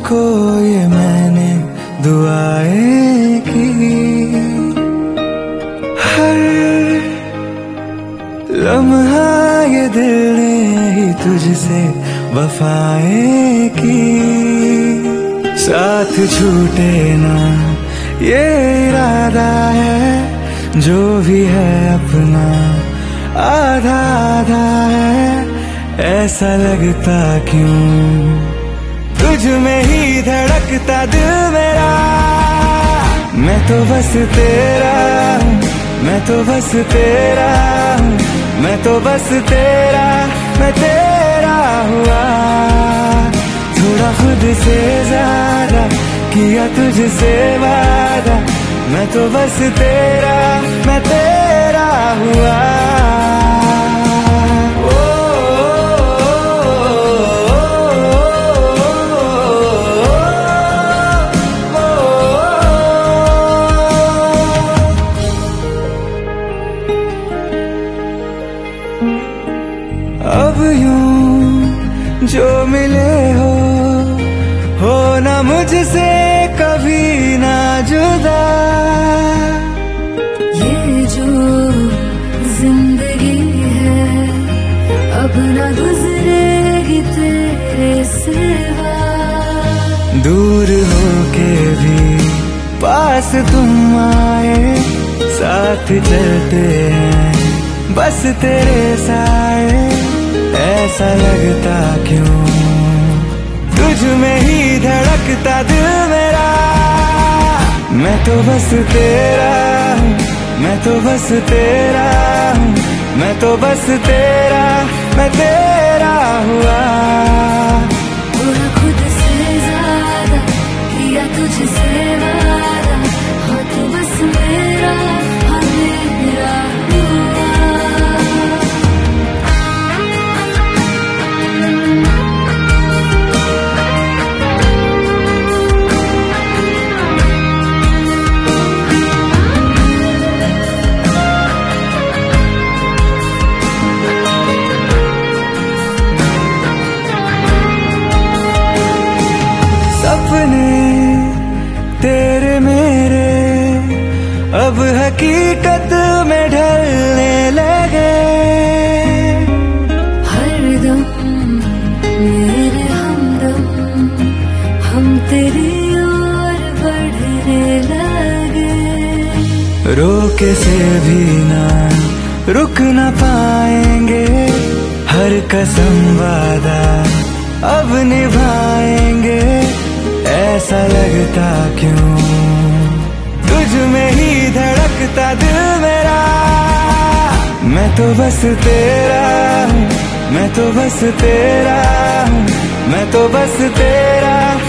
को ये मैंने दुआएं की, हर लम्हा ये दिल ने ही तुझसे वफाएं की। साथ छूटे ना ये इरादा है, जो भी है अपना आधा आधा है। ऐसा लगता क्यों तुझ में ही धड़कता दिल मेरा। मैं तो बस तेरा हूँ, मैं तो बस तेरा हूँ, मैं तो बस तेरा, मैं तेरा हुआ। थोड़ा खुद से ज्यादा किया तुझसे वादा। मैं तो बस तेरा, मैं तेरा हुआ। अब यूं जो मिले हो ना मुझसे कभी ना जुदा। ये जो जिंदगी है अब ना गुजरेगी तेरे सिवा। दूर होके भी पास तुम आए, साथ चलते हैं बस तेरे साए। ऐसा लगता क्यों तुझ में ही धड़कता दिल मेरा। मैं तो बस तेरा हूँ, मैं तो बस तेरा हूँ, मैं तो बस तेरा, मैं तेरा हुआ। थोड़ा खुद से ज्यादा किया तुझसे वादा। हाँ तू बस मेरा, हाँ मेरा हुआ। सपने तेरे मेरे अब हकीकत में ढलने लगे। हरदम मेरे हमदम हम तेरी ओर बढ़ने लगे। रोके से भी ना रुक ना पाएंगे, हर कसम वादा अब निभाएंगे। ऐसा लगता क्यों तुझ में ही धड़कता दिल मेरा। मैं तो बस तेरा हूँ, मैं तो बस तेरा हूँ, मैं तो बस तेरा,